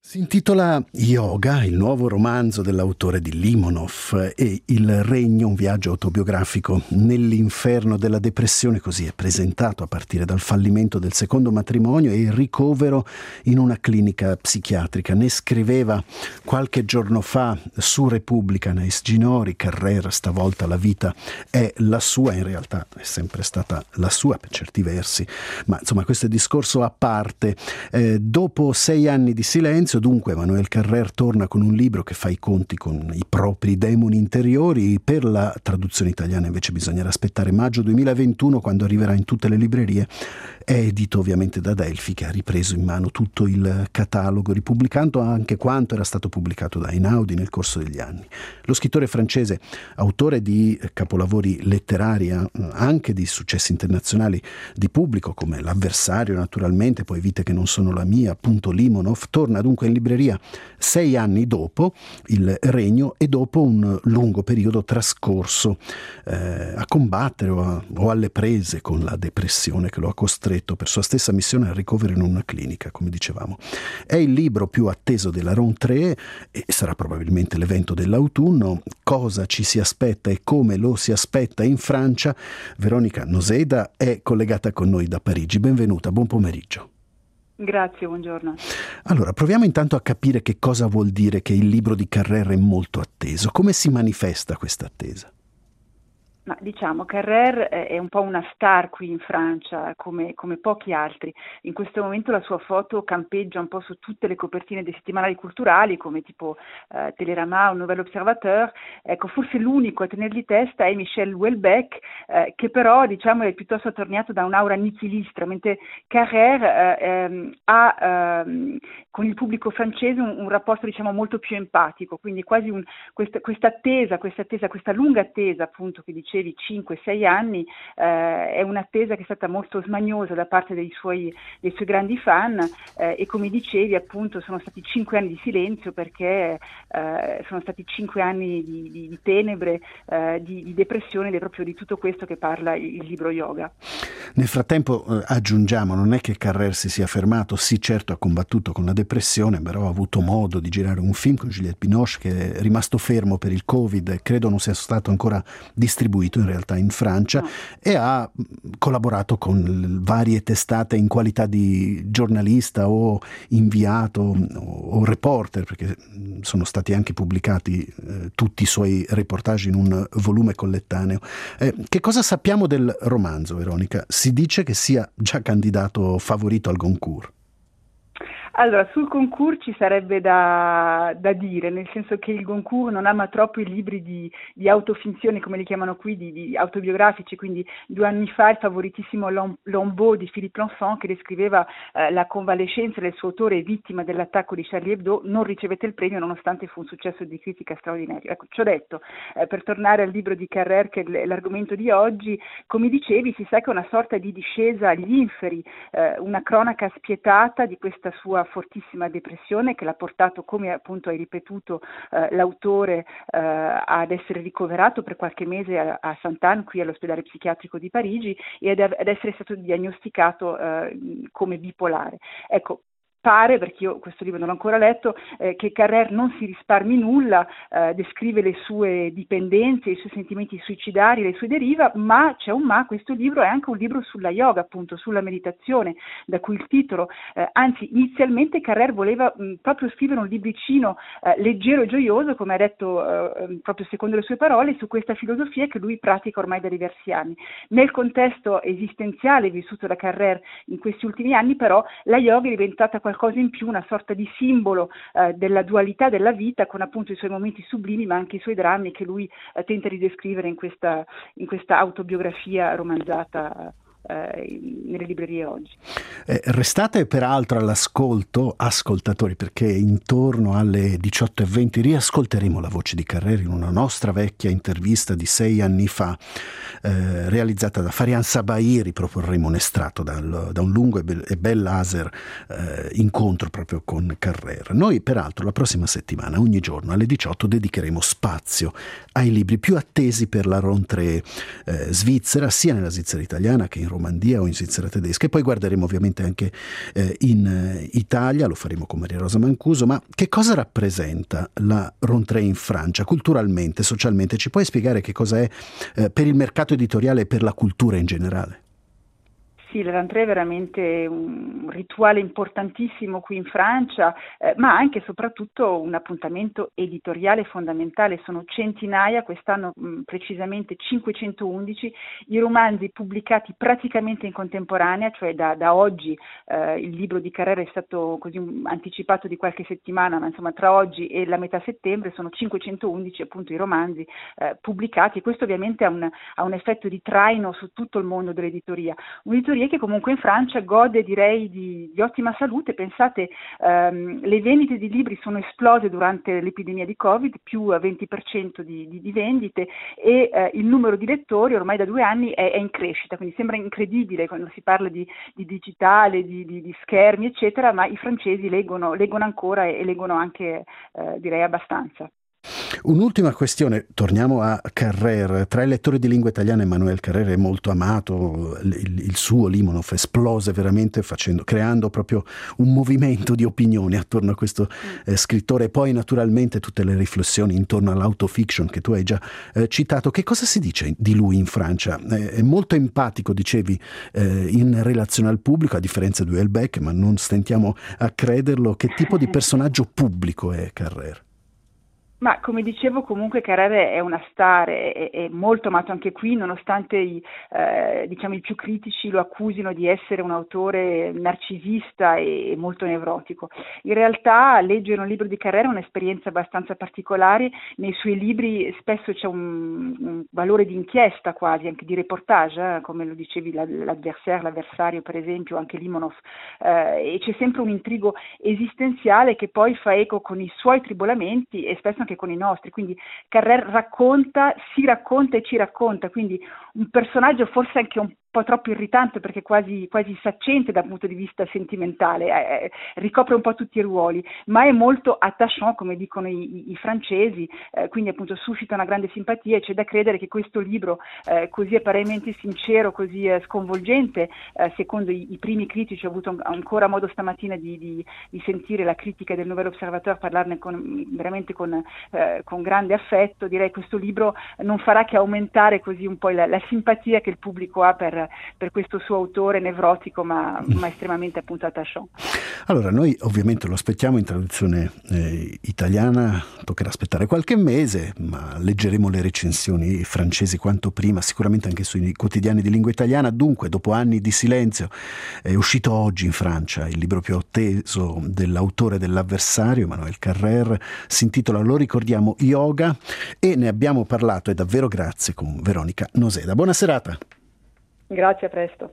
Si intitola Yoga, il nuovo romanzo dell'autore di Limonov, e Il Regno, un viaggio autobiografico nell'inferno della depressione, così è presentato a partire dal fallimento del secondo matrimonio e il ricovero in una clinica psichiatrica. Ne scriveva qualche giorno fa su Repubblica Nais Ginori: Carrère, stavolta la vita è la sua. In realtà è sempre stata la sua per certi versi, ma insomma questo è discorso a parte. Dopo 6 anni di silenzio, dunque, Emmanuel Carrère torna con un libro che fa i conti con i propri demoni interiori. Per la traduzione italiana invece bisognerà aspettare maggio 2021, quando arriverà in tutte le librerie. È edito ovviamente da Adelphi, che ha ripreso in mano tutto il catalogo, ripubblicando anche quanto era stato pubblicato da Einaudi nel corso degli anni. Lo scrittore francese, autore di capolavori letterari, anche di successi internazionali di pubblico come L'avversario, naturalmente, poi Vite che non sono la mia, appunto Limonov, torna dunque in libreria 6 anni dopo Il Regno e dopo un lungo periodo trascorso a combattere o alle prese con la depressione che lo ha costretto per sua stessa missione a ricovero in una clinica, come dicevamo. È il libro più atteso della rentrée e sarà probabilmente l'evento dell'autunno. Cosa ci si aspetta e come lo si aspetta in Francia? Veronica Noseda è collegata con noi da Parigi. Benvenuta, buon pomeriggio. Grazie, buongiorno. Allora, proviamo intanto a capire che cosa vuol dire che il libro di Carrère è molto atteso. Come si manifesta questa attesa? Ma diciamo, Carrère è un po' una star qui in Francia, come pochi altri. In questo momento la sua foto campeggia un po' su tutte le copertine dei settimanali culturali, come tipo Télérama o Nouvel Observateur. Ecco, forse l'unico a tenergli testa è Michel Houellebecq, che però, diciamo, è piuttosto attorniato da un'aura nichilistra, mentre Carrère ha con il pubblico francese un rapporto, diciamo, molto più empatico, quindi quasi questa lunga attesa, appunto, che dicevi, 5-6 anni, è un'attesa che è stata molto smaniosa da parte dei suoi grandi fan, e come dicevi, appunto, sono stati 5 anni di silenzio, perché sono stati 5 anni di tenebre, di depressione, ed è proprio di tutto questo che parla il libro Yoga. Nel frattempo, aggiungiamo, non è che Carrère si sia fermato. Sì, certo, ha combattuto con la depressione, però ha avuto modo di girare un film con Juliette Binoche che è rimasto fermo per il Covid e credo non sia stato ancora distribuito in realtà in Francia, e ha collaborato con varie testate in qualità di giornalista o inviato o reporter, perché sono stati anche pubblicati tutti i suoi reportage in un volume collettaneo. Che cosa sappiamo del romanzo, Veronica? Si dice che sia già candidato favorito al Goncourt. Allora, sul concours ci sarebbe da dire, nel senso che il Goncourt non ama troppo i libri di autofinzione, come li chiamano qui, di autobiografici. Quindi 2 anni fa il favoritissimo Lambeau di Philippe Lançon, che descriveva la convalescenza del suo autore vittima dell'attacco di Charlie Hebdo, non ricevette il premio nonostante fu un successo di critica straordinario. Ecco, ci ho detto, per tornare al libro di Carrère, che è l'argomento di oggi, come dicevi, si sa che è una sorta di discesa agli inferi, una cronaca spietata di questa sua fortissima depressione che l'ha portato, come appunto hai ripetuto, l'autore, ad essere ricoverato per qualche mese a Sainte-Anne, qui all'ospedale psichiatrico di Parigi, e ad essere stato diagnosticato come bipolare. Ecco, pare, perché io questo libro non l'ho ancora letto, che Carrère non si risparmi nulla, descrive le sue dipendenze, i suoi sentimenti suicidari, le sue derive, ma c'è un ma: questo libro è anche un libro sulla yoga, appunto, sulla meditazione, da cui il titolo. Anzi, inizialmente Carrère voleva proprio scrivere un libricino leggero e gioioso, come ha detto proprio secondo le sue parole, su questa filosofia che lui pratica ormai da diversi anni. Nel contesto esistenziale vissuto da Carrère in questi ultimi anni, però, la yoga è diventata qualcosa in più, una sorta di simbolo della dualità della vita, con appunto i suoi momenti sublimi ma anche i suoi drammi, che lui tenta di descrivere in questa autobiografia romanzata nelle librerie oggi. Restate peraltro all'ascolto, ascoltatori, perché intorno alle 18:20 riascolteremo la voce di Carrère in una nostra vecchia intervista di 6 anni fa, realizzata da Farian Sabai. Riproporremo un estratto da un lungo e bel laser incontro proprio con Carrère. Noi peraltro la prossima settimana, ogni giorno alle 18, dedicheremo spazio ai libri più attesi per la rentrée svizzera, sia nella Svizzera italiana che in Romandia o in Svizzera tedesca, e poi guarderemo ovviamente anche in Italia, lo faremo con Maria Rosa Mancuso. Ma che cosa rappresenta la Rentrée in Francia culturalmente, socialmente? Ci puoi spiegare che cosa è per il mercato editoriale e per la cultura in generale? Sì, la rentrée è veramente un rituale importantissimo qui in Francia, ma anche e soprattutto un appuntamento editoriale fondamentale. Sono centinaia, quest'anno precisamente 511, i romanzi pubblicati praticamente in contemporanea, cioè da oggi. Il libro di Carrère è stato così anticipato di qualche settimana, ma insomma tra oggi e la metà settembre sono 511 appunto i romanzi pubblicati, e questo ovviamente ha un effetto di traino su tutto il mondo dell'editoria. Un'editoria che comunque in Francia gode, direi, di ottima salute. Pensate, le vendite di libri sono esplose durante l'epidemia di Covid, più 20% di vendite, e il numero di lettori ormai da 2 anni è in crescita, quindi sembra incredibile quando si parla di digitale, di schermi, eccetera, ma i francesi leggono ancora e leggono anche, direi, abbastanza. Un'ultima questione, torniamo a Carrère. Tra i lettori di lingua italiana Emmanuel Carrère è molto amato, il suo Limonov esplose veramente creando proprio un movimento di opinioni attorno a questo scrittore, e poi naturalmente tutte le riflessioni intorno all'autofiction che tu hai già citato. Che cosa si dice di lui in Francia? È molto empatico, dicevi, in relazione al pubblico, a differenza di Houellebecq, ma non stentiamo a crederlo. Che tipo di personaggio pubblico è Carrère? Ma come dicevo, comunque Carrère è una star, è molto amato anche qui, nonostante i più critici lo accusino di essere un autore narcisista e molto nevrotico. In realtà leggere un libro di Carrère è un'esperienza abbastanza particolare. Nei suoi libri spesso c'è un valore di inchiesta, quasi anche di reportage, come lo dicevi, l'avversario per esempio, anche Limonov, e c'è sempre un intrigo esistenziale che poi fa eco con i suoi tribolamenti e spesso anche con i nostri. Quindi Carrère si racconta e ci racconta, quindi un personaggio forse anche un po' troppo irritante, perché quasi saccente dal punto di vista sentimentale, ricopre un po' tutti i ruoli, ma è molto attachant, come dicono i francesi, quindi appunto suscita una grande simpatia, e c'è da credere che questo libro così apparentemente sincero, così sconvolgente, secondo i primi critici, ho avuto ancora modo stamattina di sentire la critica del Nouvel Observateur, parlarne veramente con grande affetto. Direi che questo libro non farà che aumentare così un po' la simpatia che il pubblico ha per questo suo autore nevrotico ma estremamente appunto attachant. Allora, noi ovviamente lo aspettiamo in traduzione italiana, toccherà aspettare qualche mese, ma leggeremo le recensioni francesi quanto prima, sicuramente anche sui quotidiani di lingua italiana. Dunque, dopo anni di silenzio, è uscito oggi in Francia il libro più atteso dell'autore dell'avversario, Emmanuel Carrère, si intitola, lo ricordiamo, Yoga, e ne abbiamo parlato, e davvero grazie, con Veronica Noseda. Buona serata. Grazie, a presto.